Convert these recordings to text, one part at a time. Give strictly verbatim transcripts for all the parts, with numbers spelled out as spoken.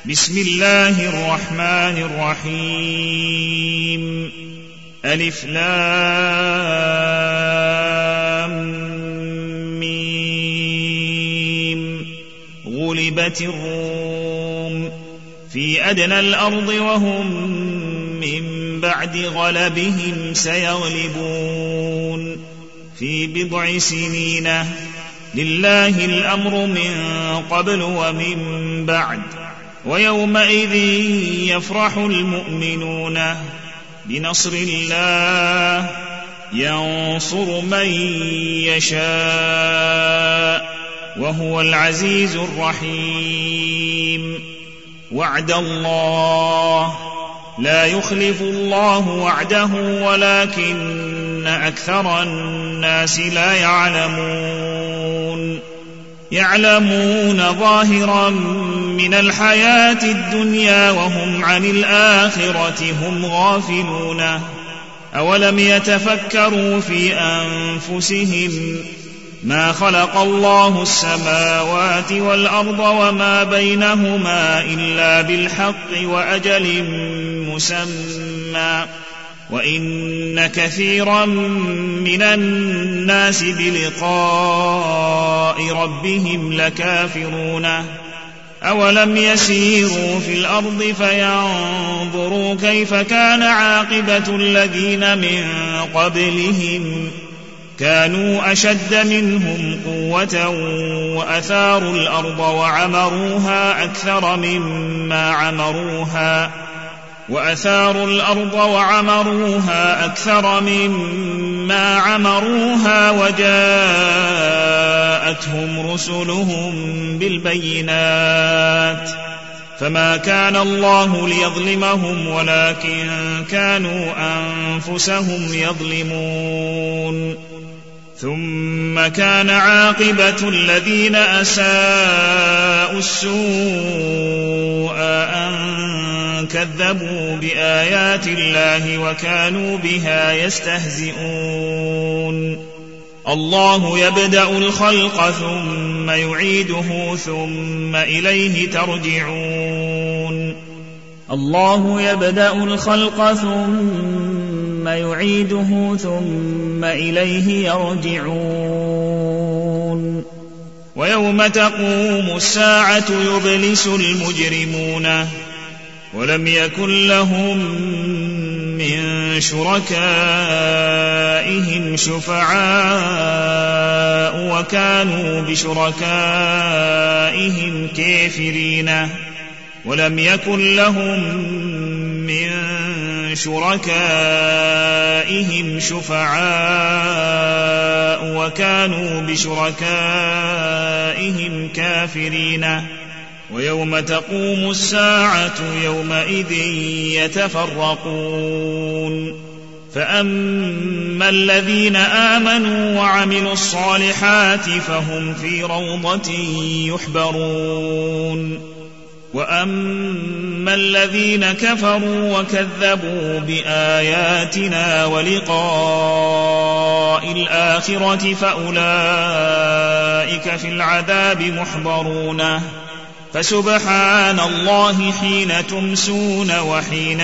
بسم الله الرحمن الرحيم. ألف لام ميم. غلبت الروم في أدنى الأرض وهم من بعد غلبهم سيغلبون في بضع سنين. لله الأمر من قبل ومن بعد، ويومئذ يفرح المؤمنون بنصر الله ينصر من يشاء وهو العزيز الرحيم. وعد الله لا يخلف الله وعده ولكن أكثر الناس لا يعلمون. يعلمون ظاهرا من الحياة الدنيا وهم عن الآخرة هم غافلون. أولم يتفكروا في أنفسهم ما خلق الله السماوات والأرض وما بينهما إلا بالحق وأجل مسمى، وإن كثيرا من الناس بلقاء ربهم لكافرون. أولم يسيروا في الأرض فينظروا كيف كان عاقبة الذين من قبلهم كانوا أشد منهم قوة وأثاروا الأرض وعمروها أكثر مما عمروها وأثاروا الأرض وعمروها أكثر مما عمروها وجاءتهم رسلهم بالبينات فما كان الله ليظلمهم ولكن كانوا أنفسهم يظلمون. ثم كان عاقبة الذين أساءوا السوء أن كذبوا بآيات الله وكانوا بها يستهزئون. الله يبدأ الخلق ثم يعيده ثم إليه ترجعون. الله يبدأ الخلق ثم يعيده ثم إليه يرجعون. ويوم تقوم الساعة يبلس المجرمون ولم يكن لهم من شركائهم شفعاء وكانوا بشركائهم كافرين. ولم يكن لهم من شركائهم شفعاء وكانوا بشركائهم كافرين. ويوم تقوم الساعة يومئذ يتفرقون. فأما الذين آمنوا وعملوا الصالحات فهم في روضة يحبرون. وأما الذين كفروا وكذبوا بآياتنا ولقاء الآخرة فأولئك في العذاب محضرون. فسبحان الله حين تمسون وحين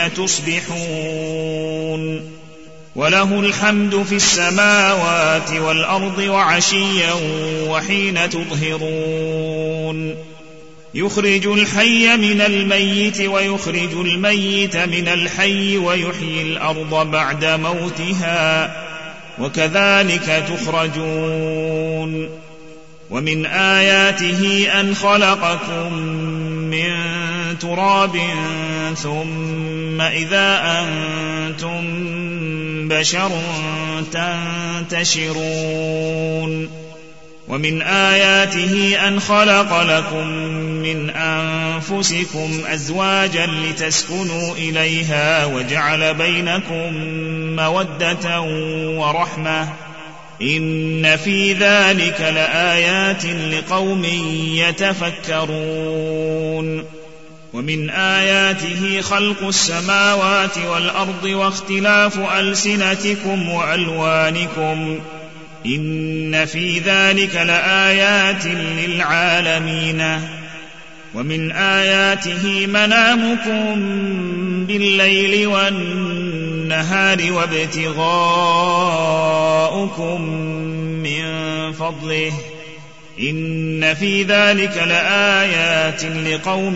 تصبحون، وله الحمد في السماوات والأرض وعشيا وحين تظهرون. يخرج الحي من الميت ويخرج الميت من الحي ويحيي الأرض بعد موتها وكذلك تخرجون. ومن آياته أن خلقكم من تراب ثم إذا أنتم بشر تنتشرون. ومن آياته أن خلق لكم من أنفسكم أزواجا لتسكنوا إليها وجعل بينكم مودة ورحمة إن في ذلك لآيات لقوم يتفكرون. ومن آياته خلق السماوات والأرض واختلاف ألسنتكم وألوانكم إن في ذلك لآيات للعالمين. ومن آياته منامكم بالليل والنهار وابتغاؤكم من فضله إن في ذلك لآيات لقوم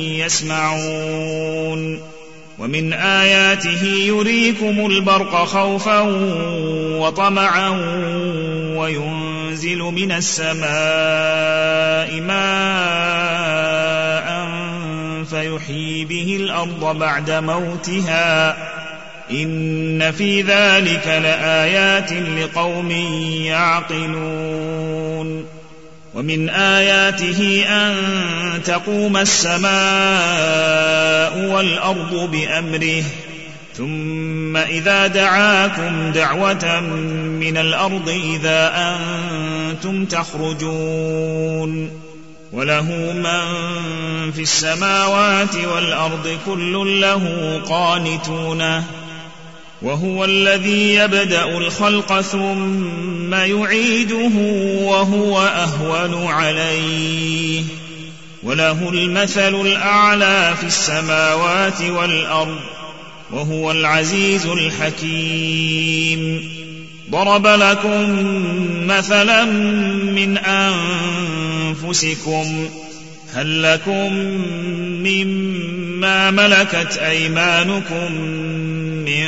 يسمعون ومن آياته يريكم البرق خوفا وطمعا وينزل من السماء ماء فيحيي به الأرض بعد موتها إن في ذلك لآيات لقوم يعقلون ومن آياته أن تقوم السماء والأرض بأمره ثم إذا دعاكم دعوة من الأرض إذا أنتم تخرجون وله من في السماوات والأرض كل له قانتون وهو الذي يبدأ الخلق ثم يعيده وهو أهون عليه وله المثل الأعلى في السماوات والأرض وهو العزيز الحكيم ضرب لكم مثلا من أنفسكم هل لكم مما ملكت أيمانكم من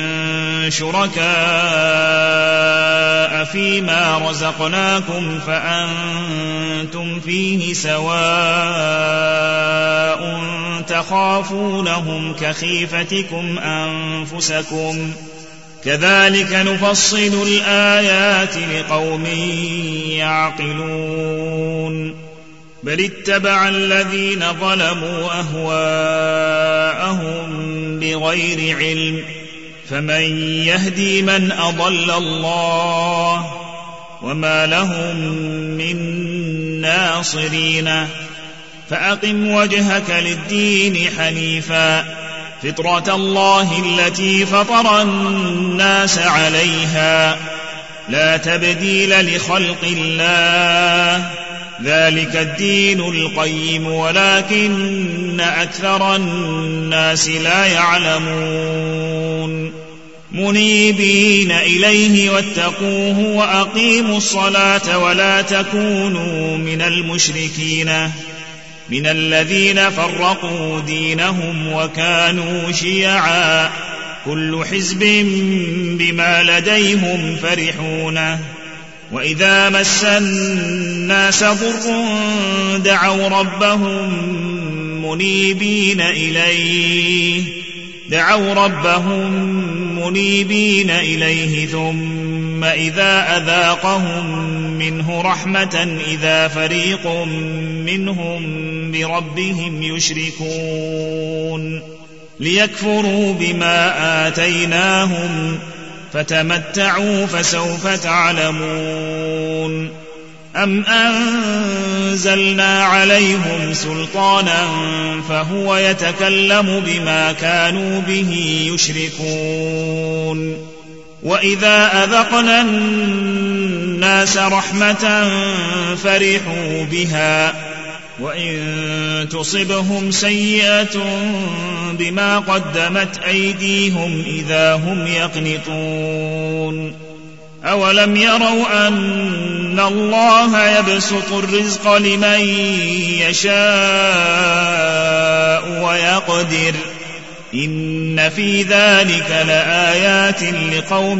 شركاء فيما رزقناكم فأنتم فيه سواء تخافونهم كخيفتكم أنفسكم كذلك نفصل الآيات لقوم يعقلون بل اتبع الذين ظلموا أهواءهم بغير علم فمن يهدي من أضل الله وما لهم من ناصرين فأقم وجهك للدين حنيفا فطرة الله التي فطر الناس عليها لا تبديل لخلق الله ذلك الدين القيم ولكن أكثر الناس لا يعلمون منيبين إليه واتقوه وأقيموا الصلاة ولا تكونوا من المشركين من الذين فرقوا دينهم وكانوا شيعا كل حزب بما لديهم فرحون وإذا مس الناس ضر دعوا ربهم منيبين إليه دعوا ربهم منيبين إليه ثم إذا أذاقهم منه رحمة إذا فريق منهم بربهم يشركون ليكفروا بما آتيناهم فتمتعوا فسوف تعلمون أم أنزلنا عليهم سلطانا فهو يتكلم بما كانوا به يشركون وإذا أذقنا الناس رحمة فرحوا بها وإن تصبهم سيئة بما قدمت أيديهم إذا هم يقنطون أولم يروا أن الله يبسط الرزق لمن يشاء ويقدر إن في ذلك لآيات لقوم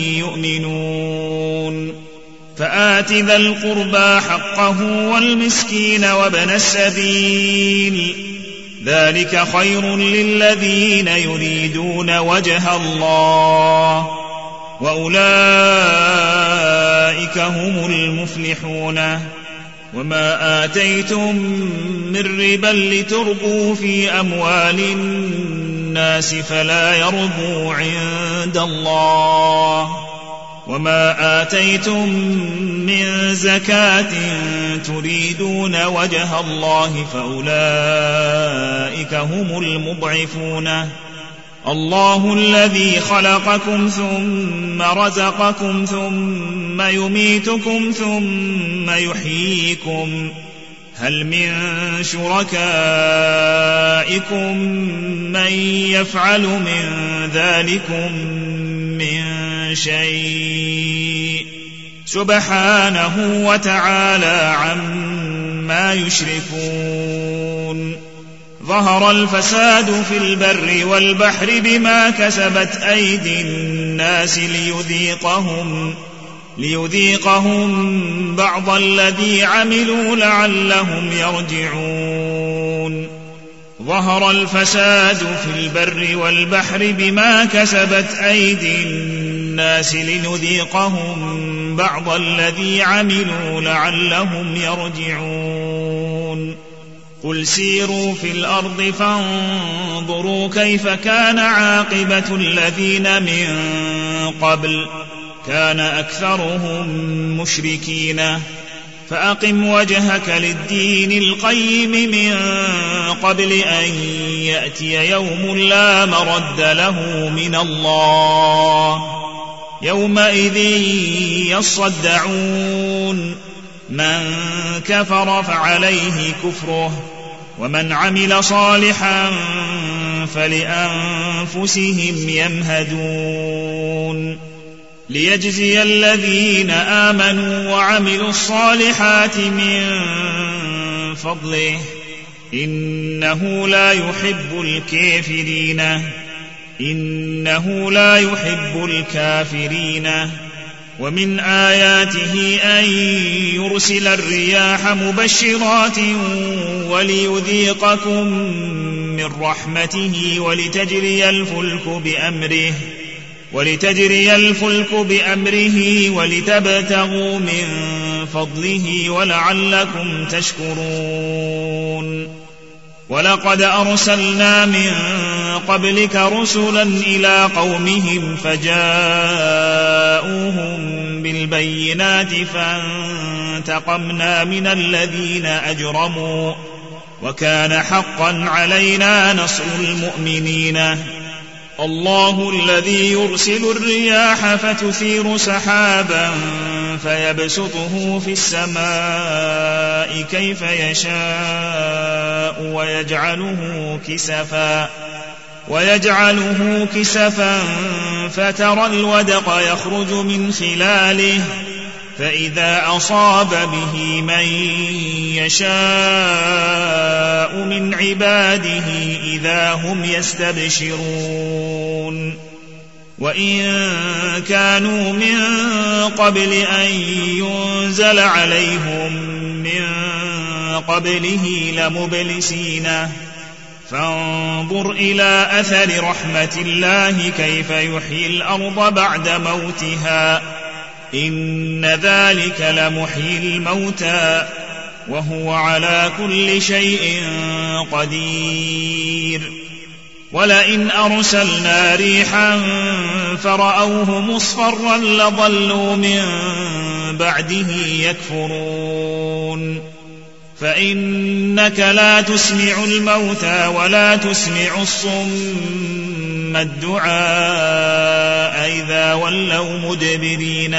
يؤمنون فآت ذا القربى حقه والمسكين وابن السبيل ذلك خير للذين يريدون وجه الله وأولئك هم المفلحون وما آتيتم من ربا لتربوا في أموال الناس فلا يربو عند الله وما آتيتم من زكاة تريدون وجه الله فأولئك هم المضعفون الله الذي خلقكم ثم رزقكم ثم يميتكم ثم يحييكم هل من شركائكم من يفعل من ذلكم من شيء سبحانه وتعالى عما يشركون ظهر الفساد في البر والبحر بما كسبت أيدي الناس ليذيقهم ليذيقهم بعض الذي عملوا لعلهم يرجعون ظهر الفساد في البر والبحر بما كسبت أيدي الناس لنذيقهم بعض الذي عملوا لعلهم يرجعون قل سيروا في الأرض فانظروا كيف كان عاقبة الذين من قبل كان أكثرهم مشركين فأقم وجهك للدين القيم من قبل أن يأتي يوم لا مرد له من الله يومئذ يصدعون من كفر فعليه كفره ومن عمل صالحا فلأنفسهم يمهدون ليجزي الذين آمنوا وعملوا الصالحات من فضله إنه لا يحب الكافرين إنه لا يحب الكافرين ومن آياته أن يرسل الرياح مبشرات وليذيقكم من رحمته ولتجري الفلك بأمره ولتجري الفلك بأمره ولتبتغوا من فضله ولعلكم تشكرون ولقد أرسلنا من قبلك رسلا إلى قومهم فجاءوهم بالبينات فانتقمنا من الذين أجرموا وكان حقا علينا نصر المؤمنين الله الذي يرسل الرياح فتثير سحابا فيبسطه في السماء كيف يشاء ويجعله كسفا ويجعله كسفا فترى الودق يخرج من خلاله فإذا أصاب به من يشاء من عباده إذا هم يستبشرون وإن كانوا من قبل أن ينزل عليهم من قبله لمبلسين فانظر إلى أثر رحمة الله كيف يحيي الأرض بعد موتها إن ذلك لمحيي الموتى وهو على كل شيء قدير ولئن أرسلنا ريحا فرأوه مصفرا لظلوا من بعده يكفرون فإنك لا تسمع الموتى ولا تسمع الصم الدعاء إذا ولوا مدبرين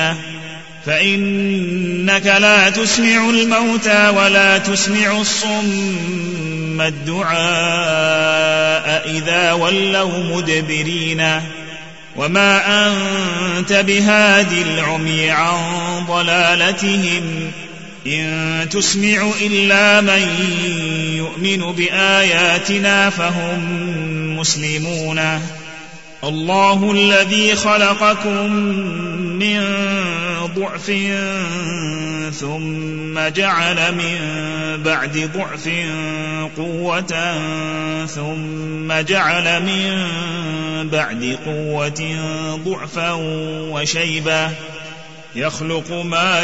فإنك لا تسمع الموتى ولا تسمع الصم الدعاء إذا ولوا مدبرين وما أنت بهادي العمي عن ضلالتهم إن تسمع إلا من يؤمن بآياتنا فهم مسلمون الله الذي خلقكم من ضعف ثم جعل من بعد ضعف قوة ثم جعل من بعد قوة ضعفا وشيبة يخلق ما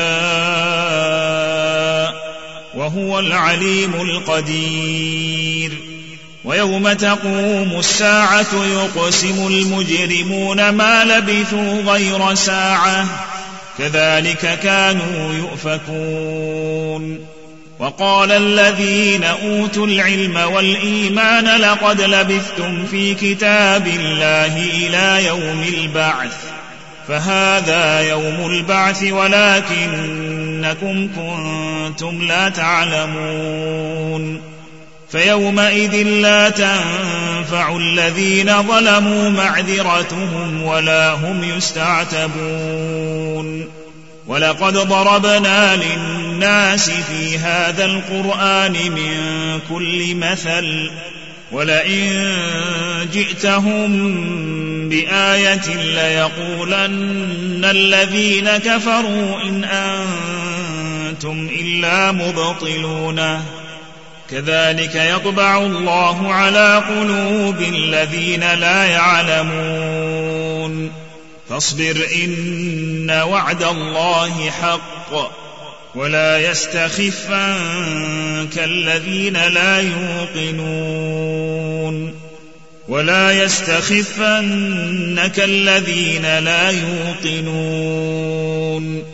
يشاء وهو العليم القدير ويوم تقوم الساعة يقسم المجرمون ما لبثوا غير ساعة كذلك كانوا يؤفكون وقال الذين أوتوا العلم والإيمان لقد لبثتم في كتاب الله إلى يوم البعث فهذا يوم البعث ولكنكم كنتم كنتم لا تعلمون فيومئذ لا تنفع الذين ظلموا معذرتهم ولا هم يستعتبون ولقد ضربنا للناس في هذا القرآن من كل مثل ولئن جئتهم بآية ليقولن الذين كفروا إن أنتم إلا مبطلون كذلك يطبع الله على قلوب الذين لا يعلمون فاصبر إن وعد الله حق ولا يستخفنك الذين لا يوقنون ولا يستخفنك الذين لا يوقنون